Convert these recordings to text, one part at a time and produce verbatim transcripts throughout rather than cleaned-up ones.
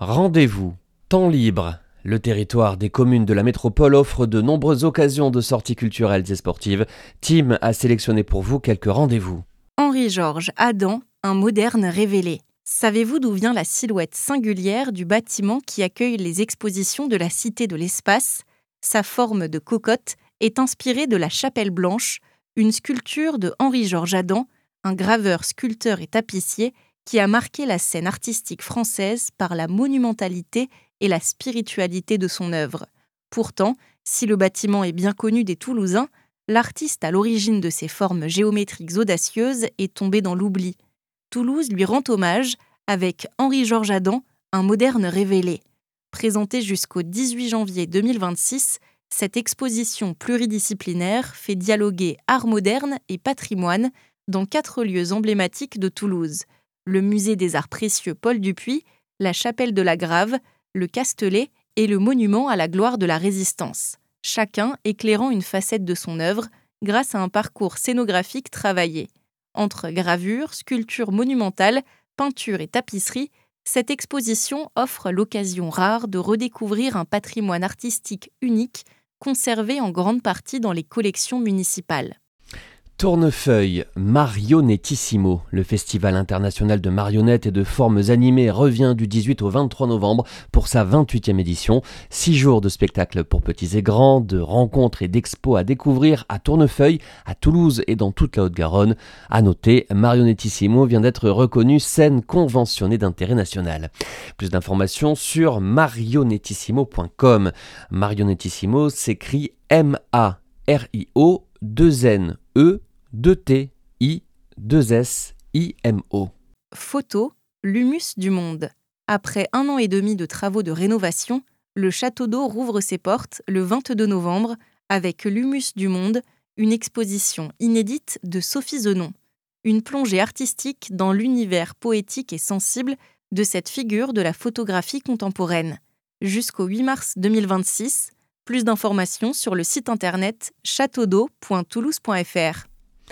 Rendez-vous, temps libre. Le territoire des communes de la métropole offre de nombreuses occasions de sorties culturelles et sportives. Tim a sélectionné pour vous quelques rendez-vous. Henri-Georges Adam, un moderne révélé. Savez-vous d'où vient la silhouette singulière du bâtiment qui accueille les expositions de la Cité de l'Espace ? Sa forme de cocotte est inspirée de la Chapelle Blanche, une sculpture de Henri-Georges Adam, un graveur, sculpteur et tapissier qui a marqué la scène artistique française par la monumentalité et la spiritualité de son œuvre. Pourtant, si le bâtiment est bien connu des Toulousains, l'artiste à l'origine de ces formes géométriques audacieuses est tombé dans l'oubli. Toulouse lui rend hommage avec Henri-Georges Adam, un moderne révélé. Présentée jusqu'au dix-huit janvier deux mille vingt-six, cette exposition pluridisciplinaire fait dialoguer art moderne et patrimoine dans quatre lieux emblématiques de Toulouse: le musée des arts précieux Paul Dupuy, la chapelle de la Grave, le Castelet et le monument à la gloire de la Résistance, chacun éclairant une facette de son œuvre grâce à un parcours scénographique travaillé. Entre gravures, sculptures monumentales, peintures et tapisseries, cette exposition offre l'occasion rare de redécouvrir un patrimoine artistique unique, conservé en grande partie dans les collections municipales. Tournefeuille, Marionettissimo. Le Festival international de marionnettes et de formes animées revient du dix-huit au vingt-trois novembre pour sa vingt-huitième édition. Six jours de spectacles pour petits et grands, de rencontres et d'expos à découvrir à Tournefeuille, à Toulouse et dans toute la Haute-Garonne. À noter, Marionettissimo vient d'être reconnu scène conventionnée d'intérêt national. Plus d'informations sur marionettissimo point com. Marionettissimo s'écrit M A R I O deux N E deux T I deux S I M O. Photo, l'humus du monde. Après un an et demi de travaux de rénovation, le château d'eau rouvre ses portes le vingt-deux novembre avec l'humus du monde, une exposition inédite de Sophie Zenon. Une plongée artistique dans l'univers poétique et sensible de cette figure de la photographie contemporaine. Jusqu'au huit mars deux mille vingt-six, plus d'informations sur le site internet château d'eau point toulouse point f r.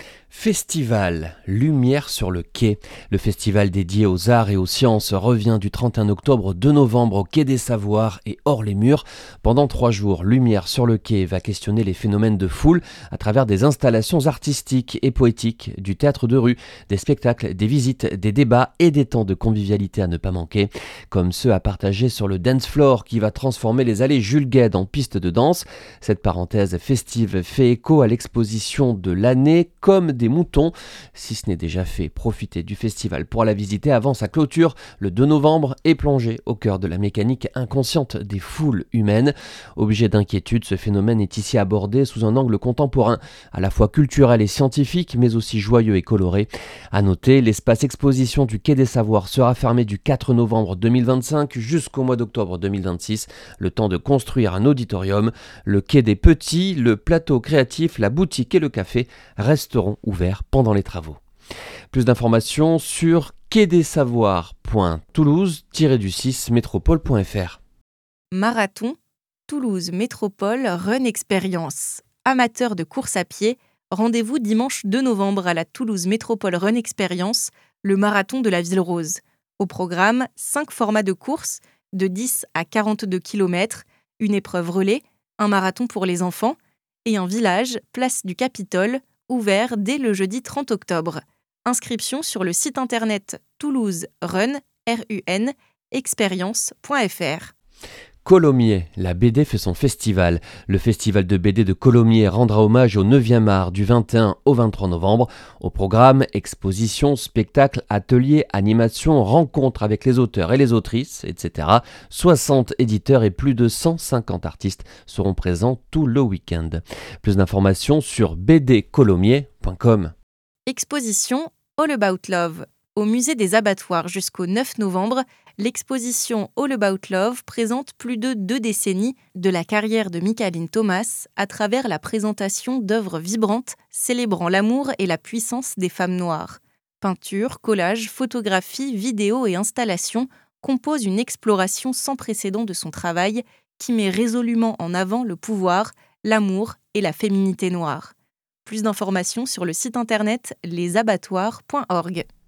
Festival, Lumière sur le quai. Le festival dédié aux arts et aux sciences revient du trente et un octobre au deux novembre au Quai des Savoirs et hors les murs. Pendant trois jours, Lumière sur le quai va questionner les phénomènes de foule à travers des installations artistiques et poétiques, du théâtre de rue, des spectacles, des visites, des débats et des temps de convivialité à ne pas manquer, comme ceux à partager sur le dance floor qui va transformer les allées Jules Guesde en piste de danse. Cette parenthèse festive fait écho à l'exposition de l'année Comme des moutons. Si ce n'est déjà fait, profitez du festival pour la visiter avant sa clôture le deux novembre et plonger au cœur de la mécanique inconsciente des foules humaines. Objet d'inquiétude, ce phénomène est ici abordé sous un angle contemporain, à la fois culturel et scientifique, mais aussi joyeux et coloré. À noter, l'espace exposition du Quai des Savoirs sera fermé du quatre novembre deux mille vingt-cinq jusqu'au mois d'octobre deux mille vingt-six, le temps de construire un auditorium. Le Quai des Petits, le plateau créatif, la boutique et le café resteront ouverts pendant les travaux. Plus d'informations sur quai des savoirs point toulouse tiret six métropole point f r. Marathon, Toulouse Métropole Run Experience. Amateurs de course à pied, rendez-vous dimanche deux novembre à la Toulouse Métropole Run Experience, le marathon de la Ville Rose. Au programme, cinq formats de course de dix à quarante-deux kilomètres, une épreuve relais, un marathon pour les enfants et un village, place du Capitole, ouvert dès le jeudi trente octobre. Inscription sur le site internet Toulouse Run, R U N, expérience point f r. Colomiers, la B D fait son festival. Le festival de B D de Colomiers rendra hommage au neuvième art du vingt et un au vingt-trois novembre. Au programme, expositions, spectacles, ateliers, animations, rencontres avec les auteurs et les autrices, et cetera. soixante éditeurs et plus de cent cinquante artistes seront présents tout le week-end. Plus d'informations sur b d colomiers point com. Exposition All About Love. Au musée des abattoirs jusqu'au neuf novembre, l'exposition All About Love présente plus de deux décennies de la carrière de Michaeline Thomas à travers la présentation d'œuvres vibrantes célébrant l'amour et la puissance des femmes noires. Peinture, collage, photographie, vidéo et installation composent une exploration sans précédent de son travail qui met résolument en avant le pouvoir, l'amour et la féminité noire. Plus d'informations sur le site internet les abattoirs point org.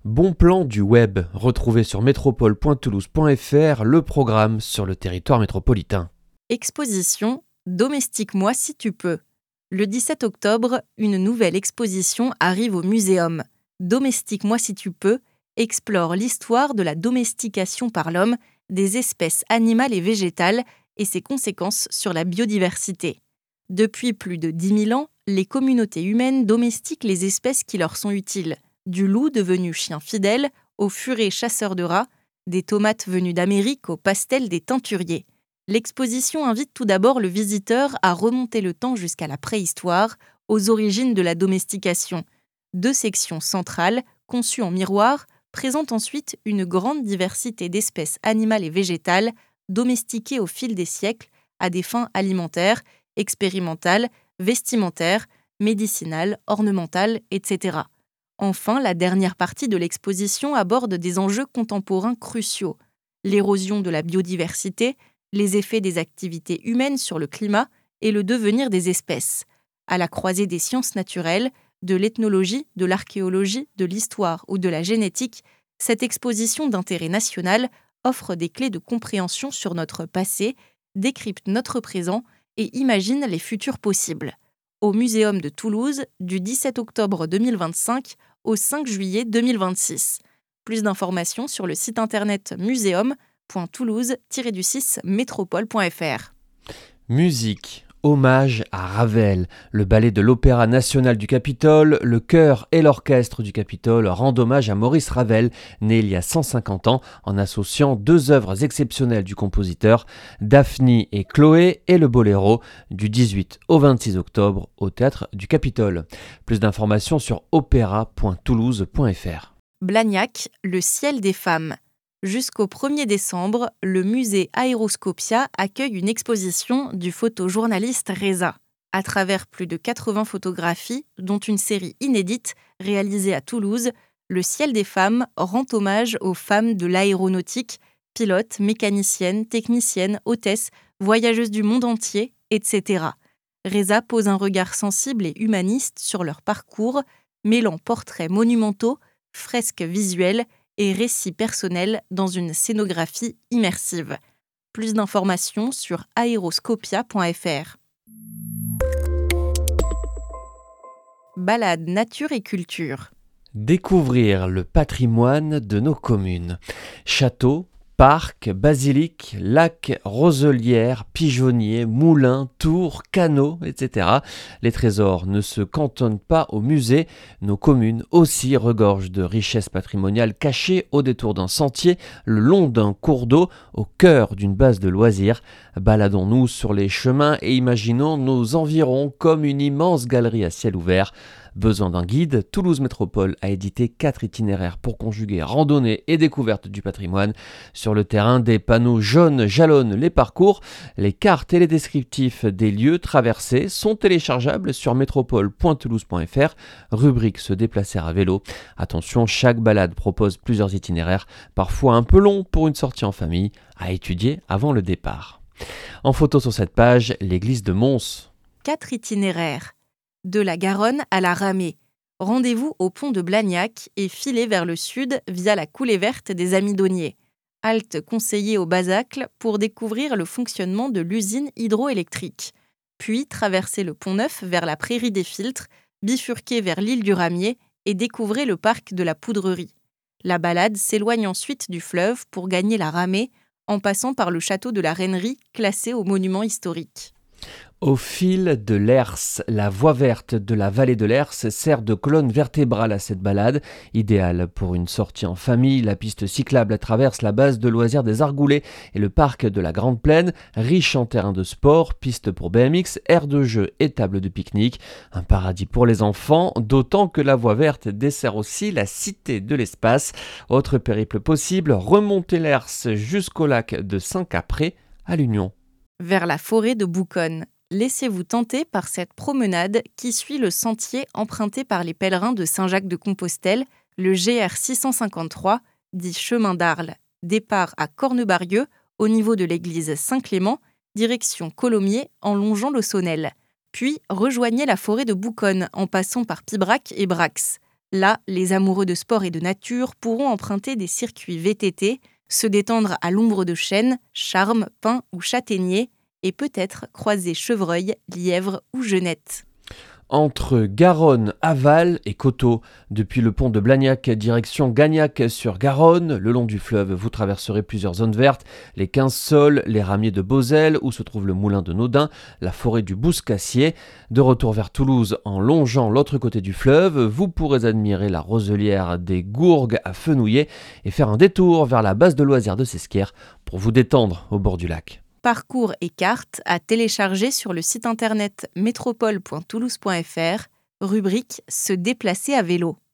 Bon plan du web, retrouvez sur métropole point toulouse point f r le programme sur le territoire métropolitain. Exposition Domestique-moi si tu peux. Le dix-sept octobre, une nouvelle exposition arrive au Muséum. Domestique-moi si tu peux explore l'histoire de la domestication par l'homme des espèces animales et végétales et ses conséquences sur la biodiversité. Depuis plus de dix mille ans, les communautés humaines domestiquent les espèces qui leur sont utiles. Du loup devenu chien fidèle, au furet chasseur de rats, des tomates venues d'Amérique au pastel des teinturiers. L'exposition invite tout d'abord le visiteur à remonter le temps jusqu'à la préhistoire, aux origines de la domestication. Deux sections centrales, conçues en miroir, présentent ensuite une grande diversité d'espèces animales et végétales domestiquées au fil des siècles à des fins alimentaires, expérimentales, vestimentaires, médicinales, ornementales, et cetera. Enfin, la dernière partie de l'exposition aborde des enjeux contemporains cruciaux. L'érosion de la biodiversité, les effets des activités humaines sur le climat et le devenir des espèces. À la croisée des sciences naturelles, de l'ethnologie, de l'archéologie, de l'histoire ou de la génétique, cette exposition d'intérêt national offre des clés de compréhension sur notre passé, décrypte notre présent et imagine les futurs possibles. Au Muséum de Toulouse, du dix-sept octobre deux mille vingt-cinq au cinq juillet deux mille vingt-six. Plus d'informations sur le site internet muséum point toulouse tiret du six métropole point f r. Musique. Hommage à Ravel. Le ballet de l'Opéra national du Capitole, le chœur et l'orchestre du Capitole rendent hommage à Maurice Ravel, né il y a cent cinquante ans, en associant deux œuvres exceptionnelles du compositeur, Daphne et Chloé et le Boléro, du dix-huit au vingt-six octobre au Théâtre du Capitole. Plus d'informations sur opéra point toulouse point f r. Blagnac, le ciel des femmes. Jusqu'au premier décembre, le musée Aéroscopia accueille une exposition du photojournaliste Reza. À travers plus de quatre-vingts photographies, dont une série inédite réalisée à Toulouse, le ciel des femmes rend hommage aux femmes de l'aéronautique, pilotes, mécaniciennes, techniciennes, hôtesses, voyageuses du monde entier, et cetera. Reza pose un regard sensible et humaniste sur leur parcours, mêlant portraits monumentaux, fresques visuelles et récits personnels dans une scénographie immersive. Plus d'informations sur aéroscopia point f r. Balade nature et culture. Découvrir le patrimoine de nos communes. Châteaux, parcs, basiliques, lacs, roselières, pigeonniers, moulins, tours, canaux, et cetera. Les trésors ne se cantonnent pas au musée. Nos communes aussi regorgent de richesses patrimoniales cachées au détour d'un sentier, le long d'un cours d'eau, au cœur d'une base de loisirs. Baladons-nous sur les chemins et imaginons nos environs comme une immense galerie à ciel ouvert. Besoin d'un guide, Toulouse Métropole a édité quatre itinéraires pour conjuguer randonnée et découverte du patrimoine. Sur le terrain, des panneaux jaunes jalonnent les parcours. Les cartes et les descriptifs des lieux traversés sont téléchargeables sur métropole point toulouse point f r, rubrique se déplacer à vélo. Attention, chaque balade propose plusieurs itinéraires, parfois un peu longs pour une sortie en famille, à étudier avant le départ. En photo sur cette page, l'église de Mons. Quatre itinéraires. De la Garonne à la Ramée. Rendez-vous au pont de Blagnac et filez vers le sud via la coulée verte des Amidonniers. Halte conseillée au Bazacle pour découvrir le fonctionnement de l'usine hydroélectrique. Puis traversez le pont Neuf vers la prairie des Filtres, bifurquez vers l'île du Ramier et découvrez le parc de la Poudrerie. La balade s'éloigne ensuite du fleuve pour gagner la Ramée en passant par le château de la Reinerie classé au monument historique. Au fil de l'Hers, la voie verte de la vallée de l'Hers sert de colonne vertébrale à cette balade. Idéale pour une sortie en famille, la piste cyclable traverse la base de loisirs des Argoulets et le parc de la Grande Plaine, riche en terrains de sport, pistes pour B M X, aires de jeu et tables de pique-nique. Un paradis pour les enfants, d'autant que la voie verte dessert aussi la cité de l'espace. Autre périple possible, remonter l'Hers jusqu'au lac de Saint-Capré à l'Union. Vers la forêt de Bouconne. Laissez-vous tenter par cette promenade qui suit le sentier emprunté par les pèlerins de Saint-Jacques-de-Compostelle, le G R six cent cinquante-trois, dit chemin d'Arles. Départ à Cornebarieux, au niveau de l'église Saint-Clément, direction Colomiers en longeant le Sonnel. Puis rejoignez la forêt de Bouconne en passant par Pibrac et Brax. Là, les amoureux de sport et de nature pourront emprunter des circuits V T T, se détendre à l'ombre de chênes, charmes, pins ou châtaigniers et peut-être croiser chevreuils, lièvres ou genettes. Entre Garonne, Aval et Coteau. Depuis le pont de Blagnac, direction Gagnac-sur-Garonne, le long du fleuve, vous traverserez plusieurs zones vertes, les quinze sols, les ramiers de Beauzelle, où se trouve le moulin de Naudin, la forêt du Bouscassier. De retour vers Toulouse, en longeant l'autre côté du fleuve, vous pourrez admirer la roselière des Gourgues à Fenouillet et faire un détour vers la base de loisirs de Sesquières pour vous détendre au bord du lac. Parcours et cartes à télécharger sur le site internet métropole point toulouse point f r, rubrique Se déplacer à vélo.